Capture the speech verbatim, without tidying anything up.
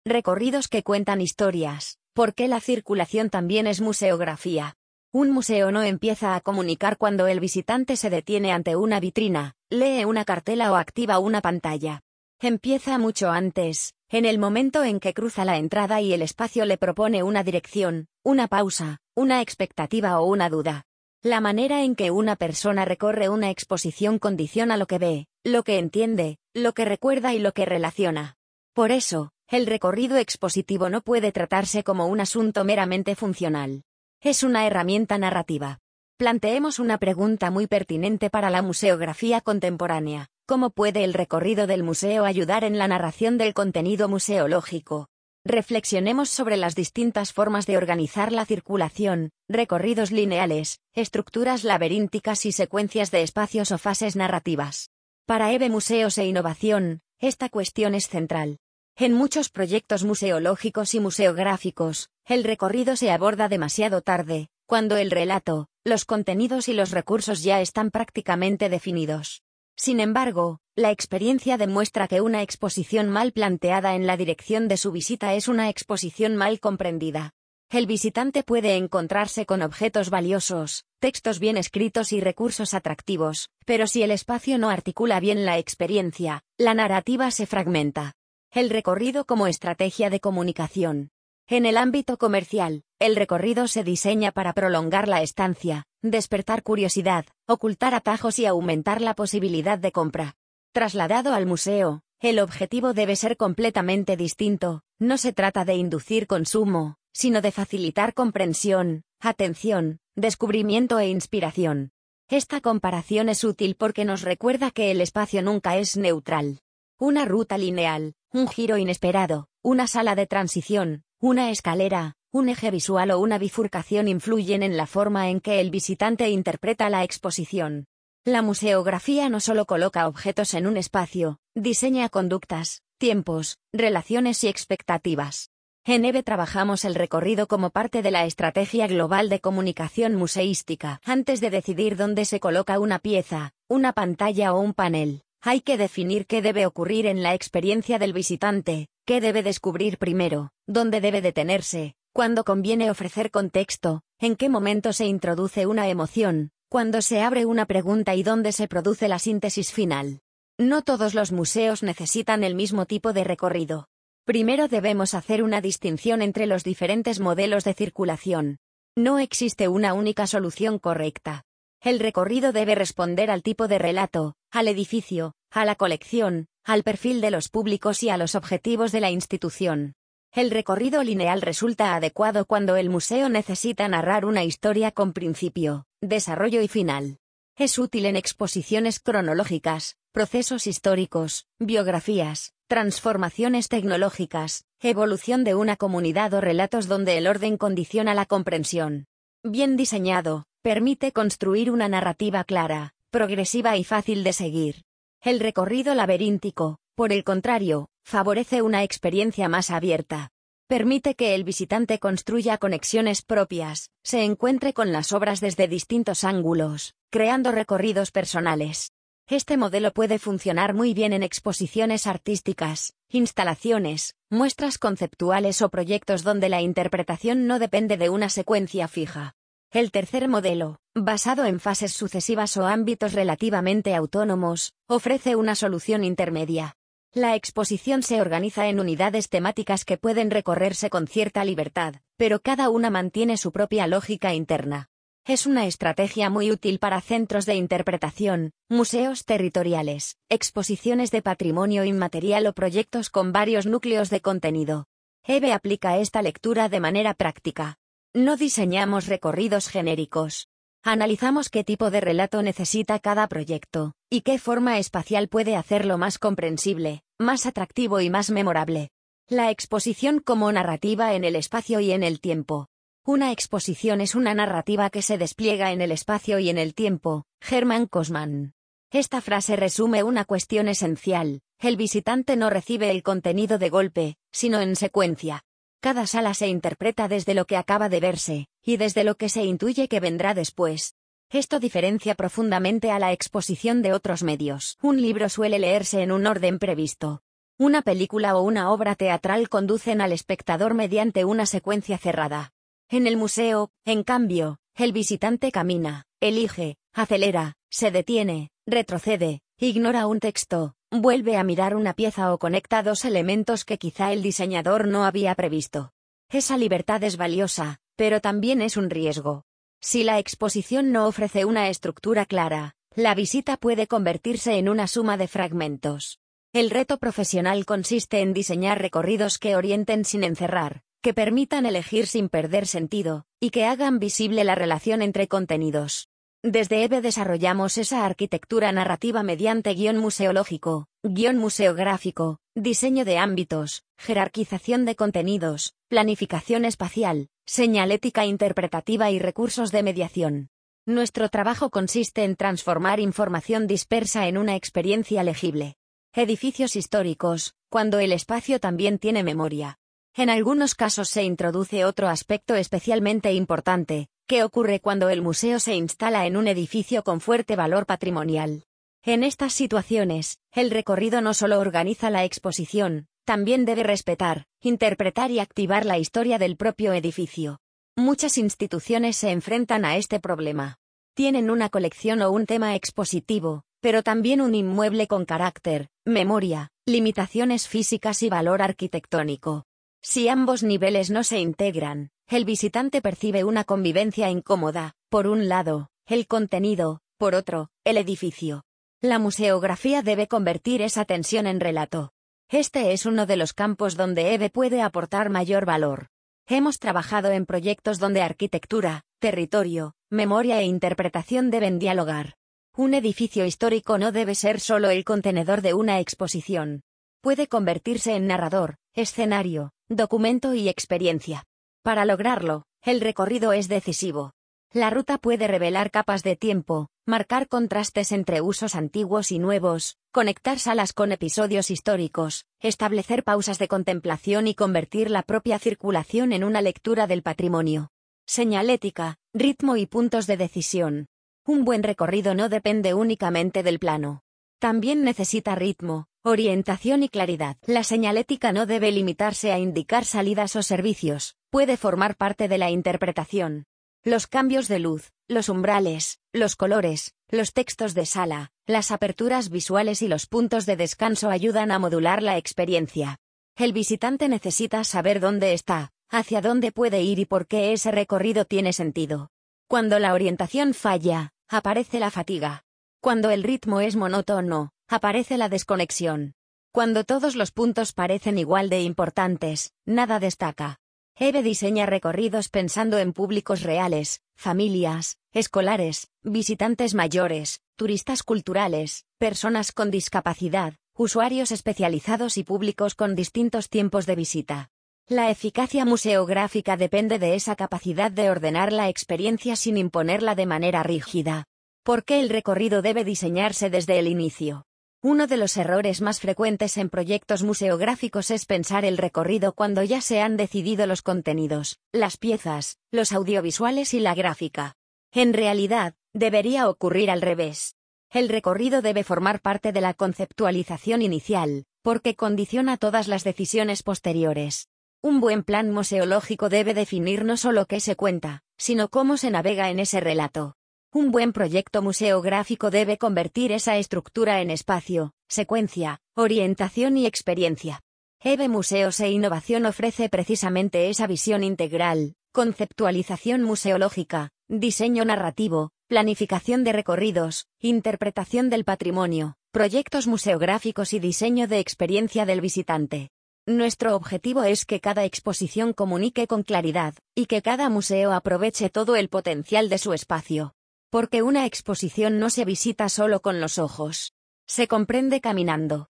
Recorridos que cuentan historias. ¿Por qué la circulación también es museografía? Un museo no empieza a comunicar cuando el visitante se detiene ante una vitrina, lee una cartela o activa una pantalla. Empieza mucho antes, en el momento en que cruza la entrada y el espacio le propone una dirección, una pausa, una expectativa o una duda. La manera en que una persona recorre una exposición condiciona lo que ve, lo que entiende, lo que recuerda y lo que relaciona. Por eso, el recorrido expositivo no puede tratarse como un asunto meramente funcional. Es una herramienta narrativa. Planteemos una pregunta muy pertinente para la museografía contemporánea. ¿Cómo puede el recorrido del museo ayudar en la narración del contenido museológico? Reflexionemos sobre las distintas formas de organizar la circulación, recorridos lineales, estructuras laberínticas y secuencias de espacios o fases narrativas. Para E B E Museos e Innovación, esta cuestión es central. En muchos proyectos museológicos y museográficos, el recorrido se aborda demasiado tarde, cuando el relato, los contenidos y los recursos ya están prácticamente definidos. Sin embargo, la experiencia demuestra que una exposición mal planteada en la dirección de su visita es una exposición mal comprendida. El visitante puede encontrarse con objetos valiosos, textos bien escritos y recursos atractivos, pero si el espacio no articula bien la experiencia, la narrativa se fragmenta. El recorrido como estrategia de comunicación. En el ámbito comercial, el recorrido se diseña para prolongar la estancia, despertar curiosidad, ocultar atajos y aumentar la posibilidad de compra. Trasladado al museo, el objetivo debe ser completamente distinto. No se trata de inducir consumo, sino de facilitar comprensión, atención, descubrimiento e inspiración. Esta comparación es útil porque nos recuerda que el espacio nunca es neutral. Una ruta lineal, un giro inesperado, una sala de transición, una escalera, un eje visual o una bifurcación influyen en la forma en que el visitante interpreta la exposición. La museografía no solo coloca objetos en un espacio, diseña conductas, tiempos, relaciones y expectativas. En E B E trabajamos el recorrido como parte de la estrategia global de comunicación museística. Antes de decidir dónde se coloca una pieza, una pantalla o un panel, hay que definir qué debe ocurrir en la experiencia del visitante, qué debe descubrir primero, dónde debe detenerse, cuándo conviene ofrecer contexto, en qué momento se introduce una emoción, cuándo se abre una pregunta y dónde se produce la síntesis final. No todos los museos necesitan el mismo tipo de recorrido. Primero debemos hacer una distinción entre los diferentes modelos de circulación. No existe una única solución correcta. El recorrido debe responder al tipo de relato, al edificio, a la colección, al perfil de los públicos y a los objetivos de la institución. El recorrido lineal resulta adecuado cuando el museo necesita narrar una historia con principio, desarrollo y final. Es útil en exposiciones cronológicas, procesos históricos, biografías, transformaciones tecnológicas, evolución de una comunidad o relatos donde el orden condiciona la comprensión. Bien diseñado, permite construir una narrativa clara, progresiva y fácil de seguir. El recorrido laberíntico, por el contrario, favorece una experiencia más abierta. Permite que el visitante construya conexiones propias, se encuentre con las obras desde distintos ángulos, creando recorridos personales. Este modelo puede funcionar muy bien en exposiciones artísticas, instalaciones, muestras conceptuales o proyectos donde la interpretación no depende de una secuencia fija. El tercer modelo, basado en fases sucesivas o ámbitos relativamente autónomos, ofrece una solución intermedia. La exposición se organiza en unidades temáticas que pueden recorrerse con cierta libertad, pero cada una mantiene su propia lógica interna. Es una estrategia muy útil para centros de interpretación, museos territoriales, exposiciones de patrimonio inmaterial o proyectos con varios núcleos de contenido. E B E aplica esta lectura de manera práctica. No diseñamos recorridos genéricos. Analizamos qué tipo de relato necesita cada proyecto, y qué forma espacial puede hacerlo más comprensible, más atractivo y más memorable. La exposición como narrativa en el espacio y en el tiempo. Una exposición es una narrativa que se despliega en el espacio y en el tiempo. Hermann Kosman. Esta frase resume una cuestión esencial: el visitante no recibe el contenido de golpe, sino en secuencia. Cada sala se interpreta desde lo que acaba de verse, y desde lo que se intuye que vendrá después. Esto diferencia profundamente a la exposición de otros medios. Un libro suele leerse en un orden previsto. Una película o una obra teatral conducen al espectador mediante una secuencia cerrada. En el museo, en cambio, el visitante camina, elige, acelera, se detiene, retrocede, ignora un texto, vuelve a mirar una pieza o conecta dos elementos que quizá el diseñador no había previsto. Esa libertad es valiosa, pero también es un riesgo. Si la exposición no ofrece una estructura clara, la visita puede convertirse en una suma de fragmentos. El reto profesional consiste en diseñar recorridos que orienten sin encerrar, que permitan elegir sin perder sentido, y que hagan visible la relación entre contenidos. Desde EVE desarrollamos esa arquitectura narrativa mediante guión museológico, guión museográfico, diseño de ámbitos, jerarquización de contenidos, planificación espacial, señalética interpretativa y recursos de mediación. Nuestro trabajo consiste en transformar información dispersa en una experiencia legible. Edificios históricos, cuando el espacio también tiene memoria. En algunos casos se introduce otro aspecto especialmente importante, que ocurre cuando el museo se instala en un edificio con fuerte valor patrimonial. En estas situaciones, el recorrido no solo organiza la exposición, también debe respetar, interpretar y activar la historia del propio edificio. Muchas instituciones se enfrentan a este problema. Tienen una colección o un tema expositivo, pero también un inmueble con carácter, memoria, limitaciones físicas y valor arquitectónico. Si ambos niveles no se integran, el visitante percibe una convivencia incómoda, por un lado, el contenido, por otro, el edificio. La museografía debe convertir esa tensión en relato. Este es uno de los campos donde EVE puede aportar mayor valor. Hemos trabajado en proyectos donde arquitectura, territorio, memoria e interpretación deben dialogar. Un edificio histórico no debe ser solo el contenedor de una exposición. Puede convertirse en narrador, escenario, documento y experiencia. Para lograrlo, el recorrido es decisivo. La ruta puede revelar capas de tiempo, marcar contrastes entre usos antiguos y nuevos, conectar salas con episodios históricos, establecer pausas de contemplación y convertir la propia circulación en una lectura del patrimonio. Señalética, ritmo y puntos de decisión. Un buen recorrido no depende únicamente del plano. También necesita ritmo, orientación y claridad. La señalética no debe limitarse a indicar salidas o servicios, puede formar parte de la interpretación. Los cambios de luz, los umbrales, los colores, los textos de sala, las aperturas visuales y los puntos de descanso ayudan a modular la experiencia. El visitante necesita saber dónde está, hacia dónde puede ir y por qué ese recorrido tiene sentido. Cuando la orientación falla, aparece la fatiga. Cuando el ritmo es monótono, aparece la desconexión. Cuando todos los puntos parecen igual de importantes, nada destaca. EVE diseña recorridos pensando en públicos reales, familias, escolares, visitantes mayores, turistas culturales, personas con discapacidad, usuarios especializados y públicos con distintos tiempos de visita. La eficacia museográfica depende de esa capacidad de ordenar la experiencia sin imponerla de manera rígida. ¿Por qué el recorrido debe diseñarse desde el inicio? Uno de los errores más frecuentes en proyectos museográficos es pensar el recorrido cuando ya se han decidido los contenidos, las piezas, los audiovisuales y la gráfica. En realidad, debería ocurrir al revés. El recorrido debe formar parte de la conceptualización inicial, porque condiciona todas las decisiones posteriores. Un buen plan museológico debe definir no solo qué se cuenta, sino cómo se navega en ese relato. Un buen proyecto museográfico debe convertir esa estructura en espacio, secuencia, orientación y experiencia. EVE Museos e Innovación ofrece precisamente esa visión integral, conceptualización museológica, diseño narrativo, planificación de recorridos, interpretación del patrimonio, proyectos museográficos y diseño de experiencia del visitante. Nuestro objetivo es que cada exposición comunique con claridad, y que cada museo aproveche todo el potencial de su espacio. Porque una exposición no se visita solo con los ojos. Se comprende caminando.